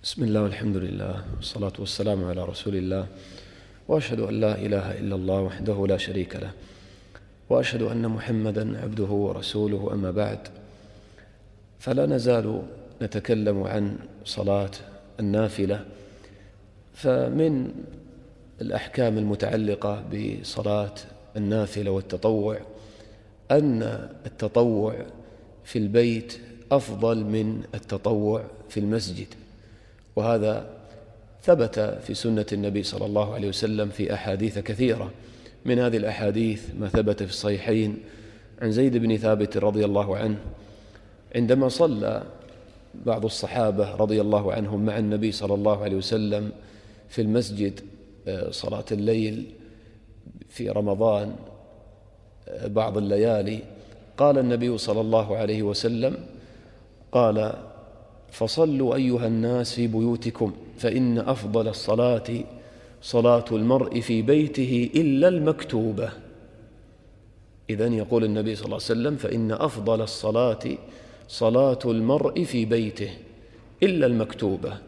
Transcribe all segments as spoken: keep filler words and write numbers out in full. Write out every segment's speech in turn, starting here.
بسم الله والحمد لله والصلاة والسلام على رسول الله، وأشهد أن لا إله إلا الله وحده لا شريك له، وأشهد أن محمدًا عبده ورسوله. أما بعد، فلا نزال نتكلم عن صلاة النافلة. فمن الأحكام المتعلقة بصلاة النافلة والتطوع أن التطوع في البيت أفضل من التطوع في المسجد، وهذا ثبت في سنة النبي صلى الله عليه وسلم في أحاديث كثيرة. من هذه الأحاديث ما ثبت في الصحيحين عن زيد بن ثابت رضي الله عنه عندما صلى بعض الصحابة رضي الله عنهم مع النبي صلى الله عليه وسلم في المسجد صلاة الليل في رمضان بعض الليالي، قال النبي صلى الله عليه وسلم قال: فصلوا أيها الناس في بيوتكم فإن أفضل الصلاة صلاة المرء في بيته إلا المكتوبة. إذن يقول النبي صلى الله عليه وسلم: فإن أفضل الصلاة صلاة المرء في بيته إلا المكتوبة،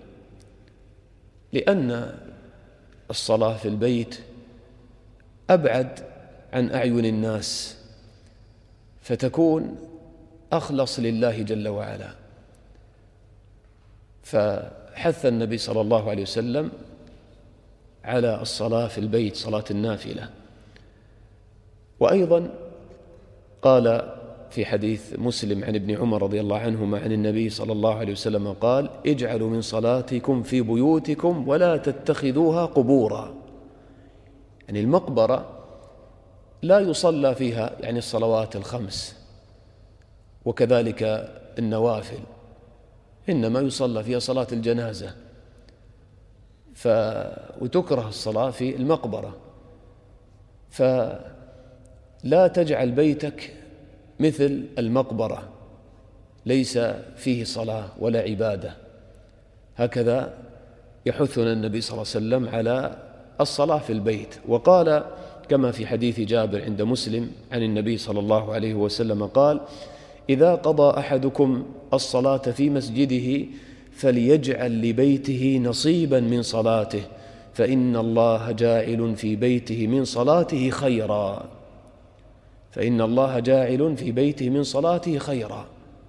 لأن الصلاة في البيت أبعد عن أعين الناس، فتكون أخلص لله جل وعلا. فحث النبي صلى الله عليه وسلم على الصلاة في البيت، صلاة النافلة. وأيضا قال في حديث مسلم عن ابن عمر رضي الله عنهما عن النبي صلى الله عليه وسلم قال: اجعلوا من صلاتكم في بيوتكم ولا تتخذوها قبورا. يعني المقبرة لا يصلى فيها يعني الصلوات الخمس وكذلك النوافل، إنما يصلى فيها صلاة الجنازة، ف... وتكره الصلاة في المقبرة. فلا تجعل بيتك مثل المقبرة، ليس فيه صلاة ولا عبادة. هكذا يحثنا النبي صلى الله عليه وسلم على الصلاة في البيت. وقال كما في حديث جابر عند مسلم عن النبي صلى الله عليه وسلم قال: إذا قضى أحدكم الصلاة في مسجده فليجعل لبيته نصيبا من صلاته، فإن الله جاعل في بيته من صلاته خيرا فإن الله جاعل في بيته من صلاته خيرا.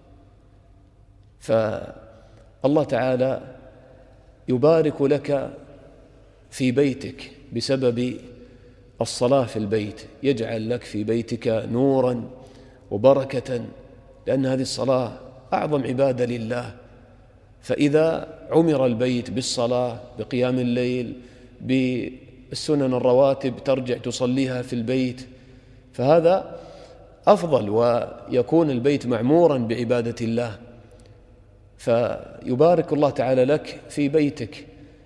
فالله تعالى يبارك لك في بيتك بسبب الصلاة في البيت، يجعل لك في بيتك نورا وبركة، لأن هذه الصلاة أعظم عبادة لله. فإذا عمر البيت بالصلاة، بقيام الليل، بالسنن الرواتب ترجع تصليها في البيت، فهذا أفضل، ويكون البيت معمورا بعبادة الله. فيبارك الله تعالى لك في بيتك،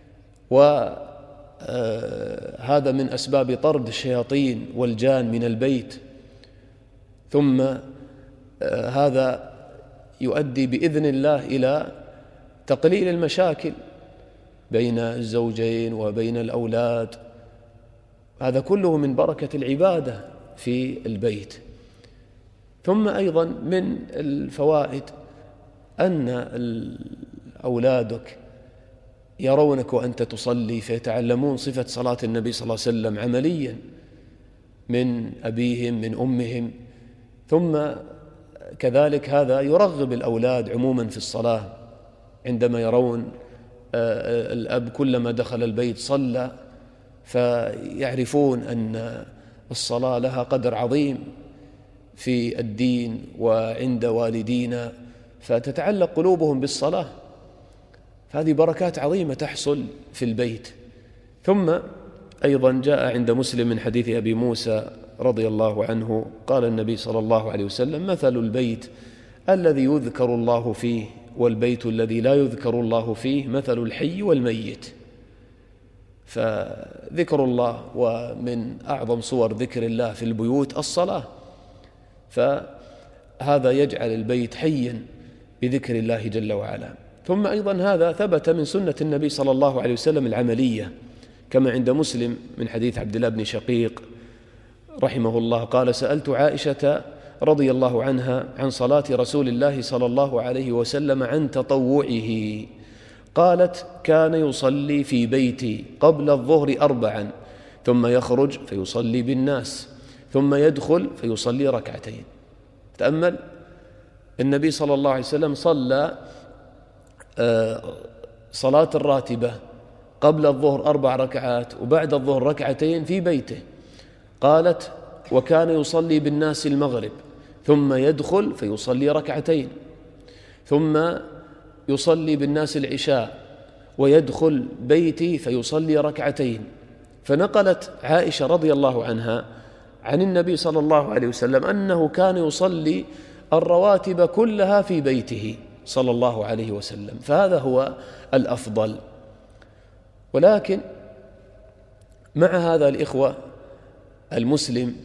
وهذا من أسباب طرد الشياطين والجان من البيت. ثم هذا يؤدي بإذن الله إلى تقليل المشاكل بين الزوجين وبين الأولاد، هذا كله من بركة العبادة في البيت. ثم أيضا من الفوائد أن أولادك يرونك وأنت تصلي فيتعلمون صفة صلاة النبي صلى الله عليه وسلم عمليا من أبيهم من أمهم. ثم كذلك هذا يرغب الأولاد عموما في الصلاة، عندما يرون الأب كلما دخل البيت صلى، فيعرفون أن الصلاة لها قدر عظيم في الدين وعند والدينا، فتتعلق قلوبهم بالصلاة. فهذه بركات عظيمة تحصل في البيت. ثم أيضا جاء عند مسلم من حديث أبي موسى رضي الله عنه قال النبي صلى الله عليه وسلم: مثل البيت الذي يذكر الله فيه والبيت الذي لا يذكر الله فيه مثل الحي والميت. فذكر الله، ومن أعظم صور ذكر الله في البيوت الصلاة، فهذا يجعل البيت حيا بذكر الله جل وعلا. ثم أيضا هذا ثبت من سنة النبي صلى الله عليه وسلم العملية، كما عند مسلم من حديث عبد الله بن شقيق رحمه الله قال: سألت عائشة رضي الله عنها عن صلاة رسول الله صلى الله عليه وسلم عن تطوعه، قالت: كان يصلي في بيتي قبل الظهر أربعا، ثم يخرج فيصلي بالناس، ثم يدخل فيصلي ركعتين. تأمل، النبي صلى الله عليه وسلم صلى صلاة الراتبة قبل الظهر أربع ركعات وبعد الظهر ركعتين في بيته. قالت: وكان يصلي بالناس المغرب، ثم يدخل فيصلي ركعتين، ثم يصلي بالناس العشاء ويدخل بيتي فيصلي ركعتين. فنقلت عائشة رضي الله عنها عن النبي صلى الله عليه وسلم أنه كان يصلي الرواتب كلها في بيته صلى الله عليه وسلم، فهذا هو الأفضل. ولكن مع هذا الإخوة المسلم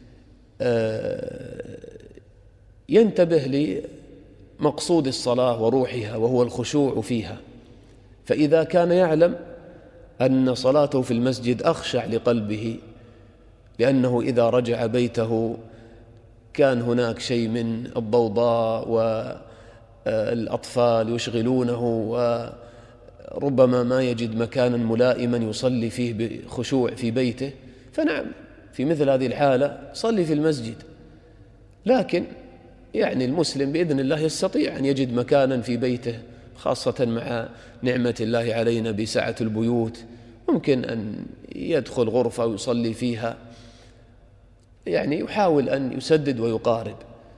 ينتبه لمقصود الصلاة وروحها، وهو الخشوع فيها. فإذا كان يعلم أن صلاته في المسجد أخشع لقلبه، لأنه إذا رجع بيته كان هناك شيء من الضوضاء والأطفال يشغلونه، وربما ما يجد مكانا ملائما يصلي فيه بخشوع في بيته، فنعم في مثل هذه الحالة صلي في المسجد. لكن يعني المسلم بإذن الله يستطيع أن يجد مكانا في بيته، خاصة مع نعمة الله علينا بسعة البيوت، ممكن أن يدخل غرفة ويصلي فيها، يعني يحاول أن يسدد ويقارب،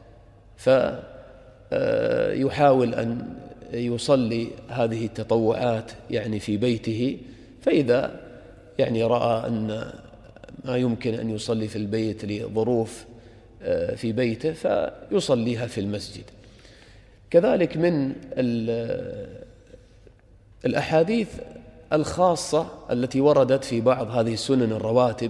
فيحاول أن يصلي هذه التطوعات يعني في بيته. فإذا يعني رأى أن ما يمكن أن يصلي في البيت لظروف في بيته فيصليها في المسجد. كذلك من الأحاديث الخاصة التي وردت في بعض هذه السنن الرواتب،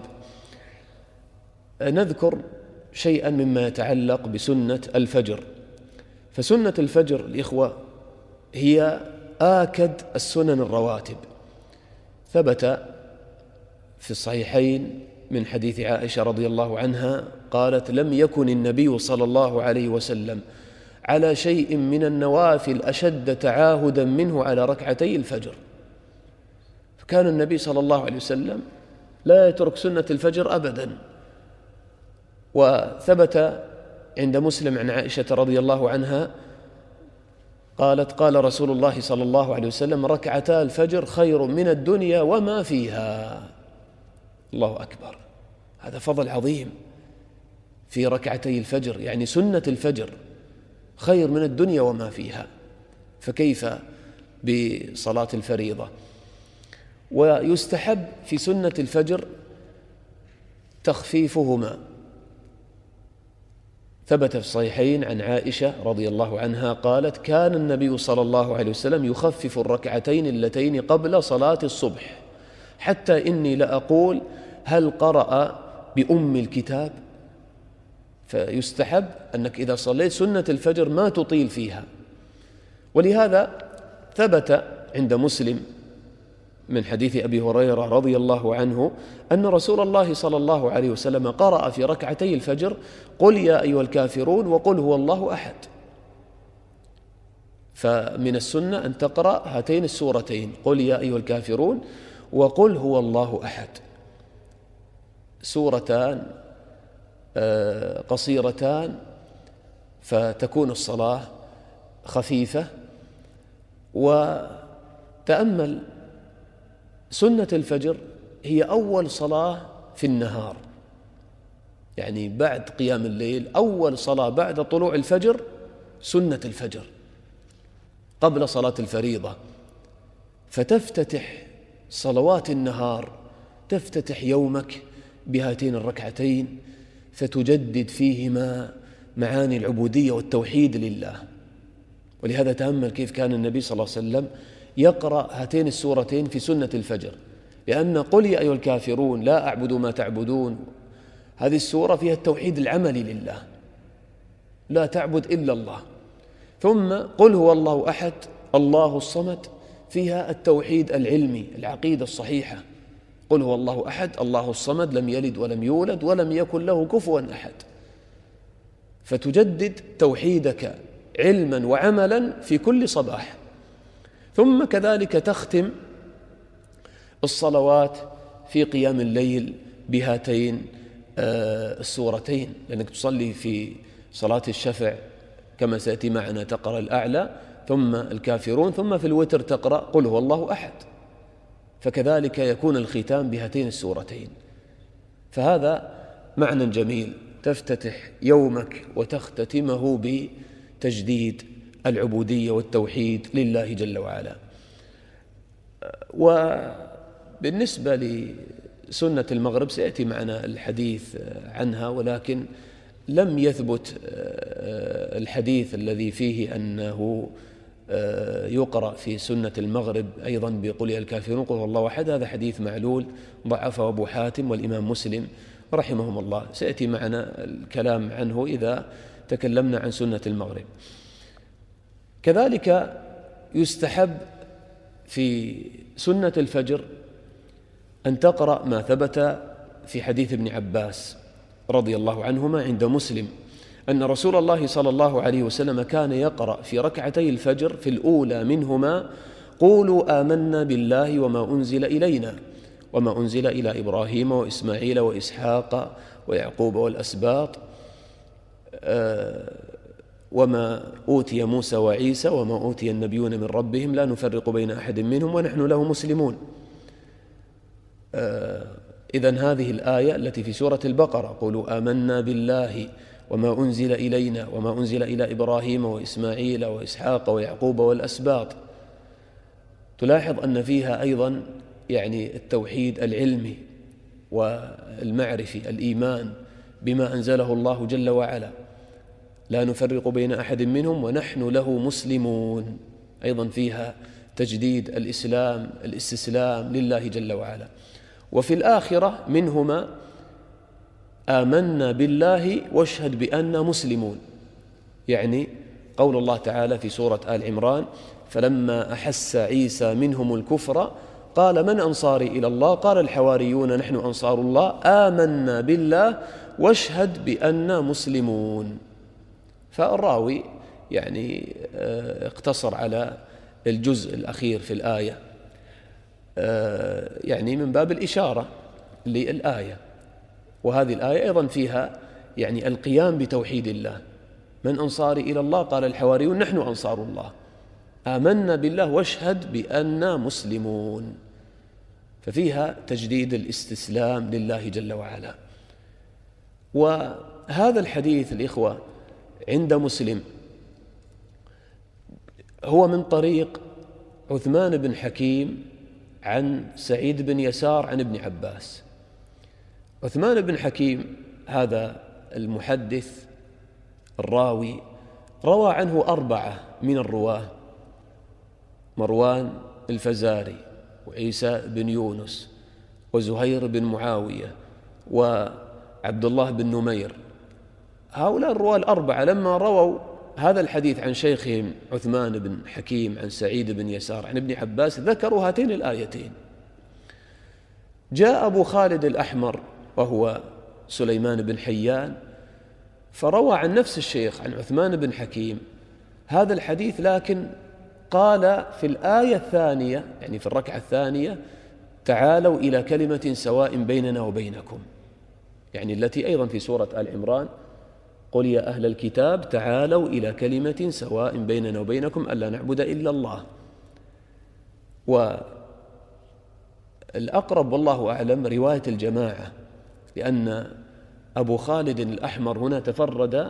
نذكر شيئا مما يتعلق بسنة الفجر. فسنة الفجر الإخوة هي آكد السنن الرواتب. ثبت في الصحيحين من حديث عائشة رضي الله عنها قالت: لم يكن النبي صلى الله عليه وسلم على شيء من النوافل أشد تعاهدا منه على ركعتي الفجر. فكان النبي صلى الله عليه وسلم لا يترك سنة الفجر أبدا. وثبت عند مسلم عن عائشة رضي الله عنها قالت: قال رسول الله صلى الله عليه وسلم: ركعتا الفجر خير من الدنيا وما فيها. الله أكبر، هذا فضل عظيم في ركعتي الفجر، يعني سنة الفجر خير من الدنيا وما فيها، فكيف بصلاة الفريضة؟ ويستحب في سنة الفجر تخفيفهما. ثبت في الصحيحين عن عائشة رضي الله عنها قالت: كان النبي صلى الله عليه وسلم يخفف الركعتين اللتين قبل صلاة الصبح، حتى إني لأقول: هل قرأ بأم الكتاب؟ فيستحب أنك إذا صليت سنة الفجر ما تطيل فيها. ولهذا ثبت عند مسلم من حديث أبي هريرة رضي الله عنه أن رسول الله صلى الله عليه وسلم قرأ في ركعتي الفجر: قل يا أيها الكافرون وقل هو الله أحد. فمن السنة أن تقرأ هاتين السورتين: قل يا أيها الكافرون وقل هو الله أحد، سورتان قصيرتان فتكون الصلاة خفيفة. وتأمل، سنة الفجر هي أول صلاة في النهار، يعني بعد قيام الليل أول صلاة بعد طلوع الفجر سنة الفجر قبل صلاة الفريضة، فتفتتح صلوات النهار، تفتتح يومك بهاتين الركعتين، فتجدد فيهما معاني العبودية والتوحيد لله. ولهذا تأمل كيف كان النبي صلى الله عليه وسلم يقرأ هاتين السورتين في سنة الفجر، لأن قل يا أيها الكافرون لا أعبد ما تعبدون، هذه السورة فيها التوحيد العملي لله، لا تعبد إلا الله. ثم قل هو الله أحد الله الصمد، فيها التوحيد العلمي، العقيدة الصحيحة. قل هو الله أحد الله الصمد لم يلد ولم يولد ولم يكن له كفوا أحد، فتجدد توحيدك علما وعملا في كل صباح. ثم كذلك تختم الصلوات في قيام الليل بهاتين السورتين، لأنك تصلي في صلاة الشفع كما سيأتي معنا تقرأ الأعلى ثم الكافرون، ثم في الوتر تقرأ قل هو الله أحد، فكذلك يكون الختام بهاتين السورتين. فهذا معنى جميل، تفتتح يومك وتختتمه بتجديد العبودية والتوحيد لله جل وعلا. وبالنسبة لسنة المغرب سيأتي معنا الحديث عنها، ولكن لم يثبت الحديث الذي فيه أنه يقرأ في سنة المغرب أيضا بقل يا الكافرون قل هو الله أحد، هذا حديث معلول ضعفه أبو حاتم والإمام مسلم رحمهم الله، سيأتي معنا الكلام عنه إذا تكلمنا عن سنة المغرب. كذلك يستحب في سنة الفجر أن تقرأ ما ثبت في حديث ابن عباس رضي الله عنهما عند مسلم أن رسول الله صلى الله عليه وسلم كان يقرأ في ركعتي الفجر في الأولى منهما قولوا آمنا بالله وما أنزل إلينا وما أنزل إلى إبراهيم وإسماعيل وإسحاق ويعقوب والأسباط وما أوتي موسى وعيسى وما أوتي النبيون من ربهم لا نفرق بين أحد منهم ونحن له مسلمون. إذن هذه الآية التي في سورة البقرة قولوا آمنا بالله وما أنزل إلينا وما أنزل إلى إبراهيم وإسماعيل وإسحاق ويعقوب والأسباط، تلاحظ أن فيها أيضا يعني التوحيد العلمي والمعرفي، الإيمان بما أنزله الله جل وعلا، لا نفرق بين أحد منهم ونحن له مسلمون، أيضا فيها تجديد الإسلام الاستسلام لله جل وعلا. وفي الآخرة منهما آمنا بالله واشهد بأننا مسلمون، يعني قول الله تعالى في سورة آل عمران فلما أحس عيسى منهم الكفر قال من أنصاري إلى الله قال الحواريون نحن أنصار الله آمنا بالله واشهد بأننا مسلمون. فالراوي يعني اقتصر على الجزء الأخير في الآية يعني من باب الإشارة للآية، وهذه الآية أيضا فيها يعني القيام بتوحيد الله، من أنصاري إلى الله قال الحواريون نحن أنصار الله آمنا بالله واشهد بأننا مسلمون، ففيها تجديد الاستسلام لله جل وعلا. وهذا الحديث الإخوة عند مسلم هو من طريق عثمان بن حكيم عن سعيد بن يسار عن ابن عباس. عثمان بن حكيم هذا المحدث الراوي روى عنه أربعة من الرواه، مروان الفزاري وعيسى بن يونس وزهير بن معاوية وعبد الله بن نمير. هؤلاء الرواه الأربعة لما رووا هذا الحديث عن شيخهم عثمان بن حكيم عن سعيد بن يسار عن ابن عباس ذكروا هاتين الآيتين. جاء أبو خالد الأحمر وهو سليمان بن حيان فروى عن نفس الشيخ عن عثمان بن حكيم هذا الحديث، لكن قال في الآية الثانية يعني في الركعة الثانية تعالوا إلى كلمة سواء بيننا وبينكم، يعني التي أيضا في سورة آل عمران قل يا أهل الكتاب تعالوا إلى كلمة سواء بيننا وبينكم ألا نعبد إلا الله. والأقرب والله أعلم رواية الجماعة، لأن أبو خالد الأحمر هنا تفرد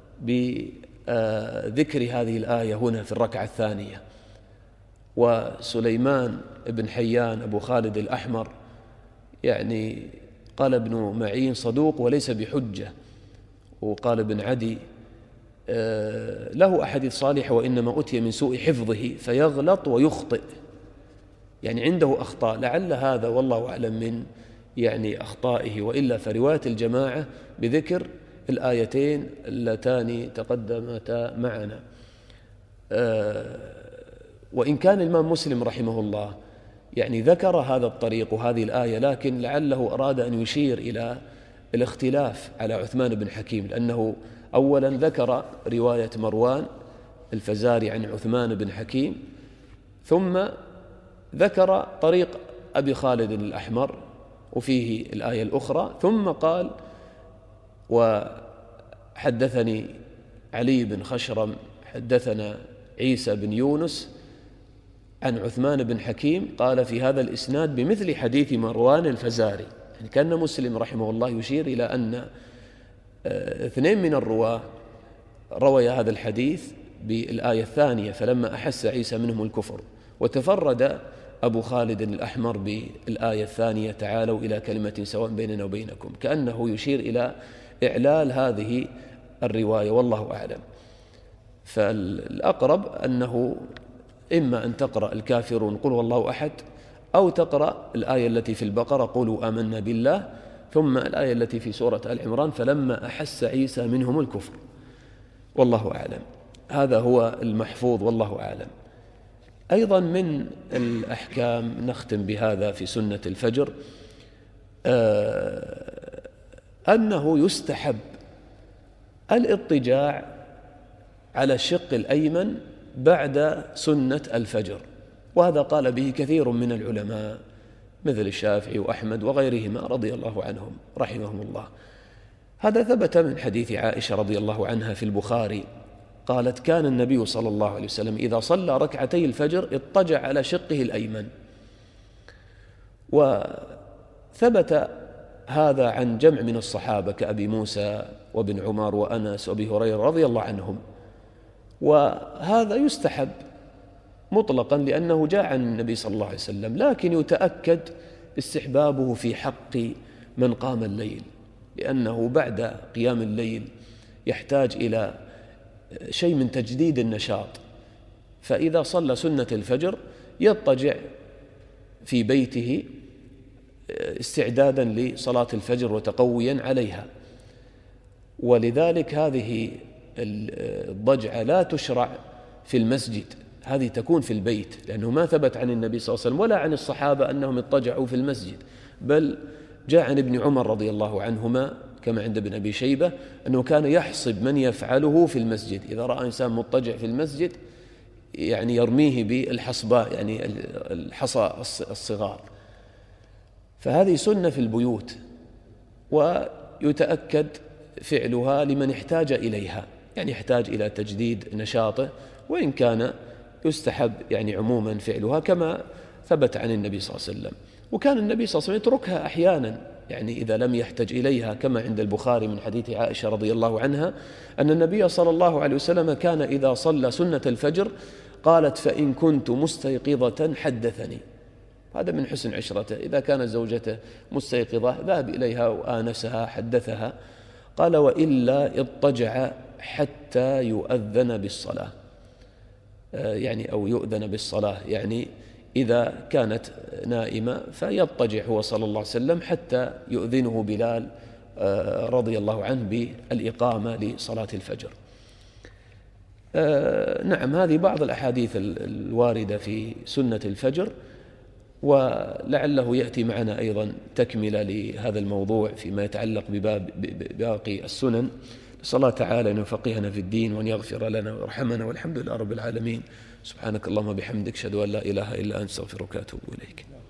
بذكر هذه الآية هنا في الركعة الثانية، وسليمان بن حيان أبو خالد الأحمر يعني قال ابن معين صدوق وليس بحجة، وقال ابن عدي له أحاديث صالحة وإنما أتي من سوء حفظه فيغلط ويخطئ، يعني عنده أخطاء، لعل هذا والله أعلم من يعني أخطائه، وإلا فرواية الجماعة بذكر الآيتين اللتان تقدمتا معنا. وإن كان الإمام مسلم رحمه الله يعني ذكر هذا الطريق وهذه الآية، لكن لعله أراد أن يشير إلى الاختلاف على عثمان بن حكيم، لأنه أولا ذكر رواية مروان الفزاري عن عثمان بن حكيم، ثم ذكر طريق أبي خالد الأحمر وفيه الآية الأخرى، ثم قال: وحدثني علي بن خشرم حدثنا عيسى بن يونس عن عثمان بن حكيم قال في هذا الإسناد بمثل حديث مروان الفزاري. يعني كان مسلم رحمه الله يشير إلى أن اثنين من الرواة روي هذا الحديث بالآية الثانية: فلما أحس عيسى منهم الكفر، وتفرد أبو خالد الأحمر بالآية الثانية: تعالوا إلى كلمة سواء بيننا وبينكم، كأنه يشير إلى إعلال هذه الرواية، والله أعلم. فالأقرب أنه إما أن تقرأ الكافرون قل هو الله أحد، أو تقرأ الآية التي في البقرة قولوا آمنا بالله، ثم الآية التي في سورة آل عمران فلما أحس عيسى منهم الكفر، والله أعلم. هذا هو المحفوظ والله أعلم. أيضا من الأحكام نختم بهذا في سنة الفجر أنه يستحب الاضطجاع على الشق الأيمن بعد سنة الفجر، وهذا قال به كثير من العلماء مثل الشافعي وأحمد وغيرهما رضي الله عنهم رحمهم الله. هذا ثبت من حديث عائشة رضي الله عنها في البخاري قالت: كان النبي صلى الله عليه وسلم إذا صلى ركعتي الفجر اضطجع على شقه الأيمن. وثبت هذا عن جمع من الصحابة كأبي موسى وابن عمر وأنس وأبي هريرة رضي الله عنهم، وهذا يستحب مطلقا لأنه جاء عن النبي صلى الله عليه وسلم، لكن يتأكد استحبابه في حق من قام الليل، لأنه بعد قيام الليل يحتاج إلى شيء من تجديد النشاط، فإذا صلى سنة الفجر يضطجع في بيته استعدادا لصلاة الفجر وتقويا عليها. ولذلك هذه الضجعة لا تشرع في المسجد، هذه تكون في البيت، لأنه ما ثبت عن النبي صلى الله عليه وسلم ولا عن الصحابة أنهم اضطجعوا في المسجد، بل جاء عن ابن عمر رضي الله عنهما كما عند ابن أبي شيبة أنه كان يحصب من يفعله في المسجد، إذا رأى إنسان مضطجع في المسجد يعني يرميه بالحصباء، يعني الحصى الصغار. فهذه سنة في البيوت، ويتأكد فعلها لمن احتاج إليها، يعني يحتاج إلى تجديد نشاطه، وإن كان يستحب يعني عموما فعلها كما ثبت عن النبي صلى الله عليه وسلم. وكان النبي صلى الله عليه وسلم يتركها أحيانا، يعني إذا لم يحتج إليها، كما عند البخاري من حديث عائشة رضي الله عنها أن النبي صلى الله عليه وسلم كان إذا صلى سنة الفجر قالت: فإن كنت مستيقظة حدثني. هذا من حسن عشرته، إذا كانت زوجته مستيقظة ذهب إليها وآنسها حدثها. قال: وإلا اضطجع حتى يؤذن بالصلاة، يعني أو يؤذن بالصلاة، يعني إذا كانت نائمة فيضطجع هو صلى الله عليه وسلم حتى يؤذنه بلال رضي الله عنه بالإقامة لصلاة الفجر. نعم، هذه بعض الأحاديث الواردة في سنة الفجر، ولعله يأتي معنا أيضا تكملة لهذا الموضوع فيما يتعلق بباب باقي السنن. نسأل الله تعالى أن يفقهنا في الدين وأن يغفر لنا ويرحمنا، والحمد لله رب العالمين. سبحانك اللهم وبحمدك، أشهد أن لا إله إلا أنت، أستغفرك وأتوب إليك.